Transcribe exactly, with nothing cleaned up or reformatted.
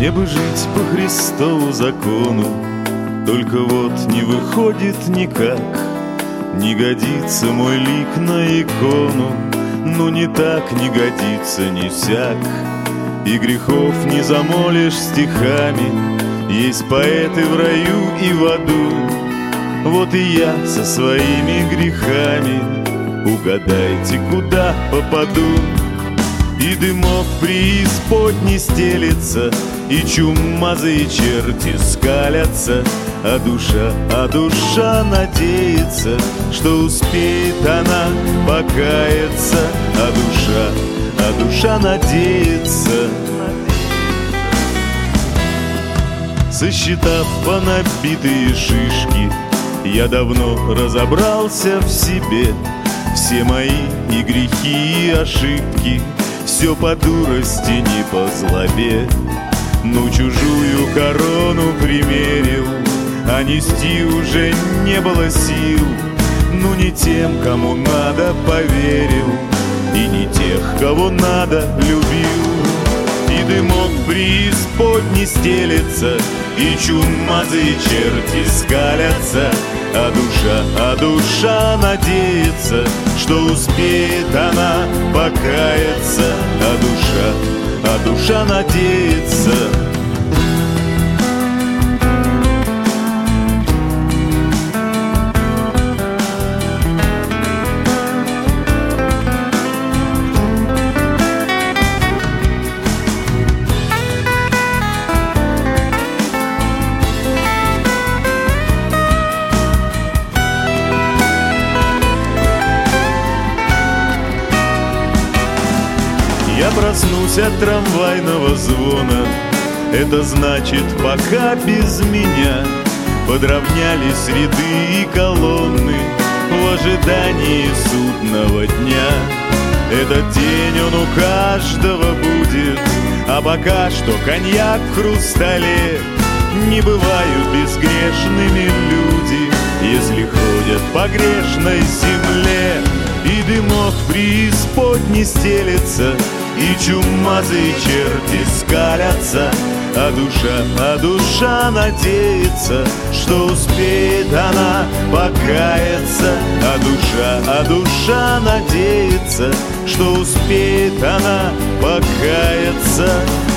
Мне бы жить по Христову закону, только вот не выходит никак. Не годится мой лик на икону, ну не так не годится ни всяк. И грехов не замолишь стихами, есть поэты в раю и в аду. Вот и я со своими грехами, угадайте, куда попаду. И дымок преисподней стелется, и чумазые черти скалятся, а душа, а душа надеется, что успеет она покаяться. А душа, а душа надеется. Сосчитав по набитые шишки, я давно разобрался в себе. Все мои и грехи, и ошибки, все по дурости, не по злобе. Ну, чужую корону примерил, а нести уже не было сил. Ну, не тем, кому надо, поверил, и не тех, кого надо, любил. И дымок преисподней стелется, и чумазые черти скалятся, а душа, а душа надеется, что успеет она покаяться. А душа, а душа надеется. Я проснусь от трамвайного звона, это значит, пока без меня подровнялись ряды и колонны в ожидании судного дня. Этот день он у каждого будет, а пока что коньяк в хрустале. Не бывают безгрешными люди, если ходят по грешной земле. И дымок преисподней стелется, и чумазые черти скалятся, а душа, а душа надеется, что успеет она покаяться. А душа, а душа надеется, что успеет она покаяться.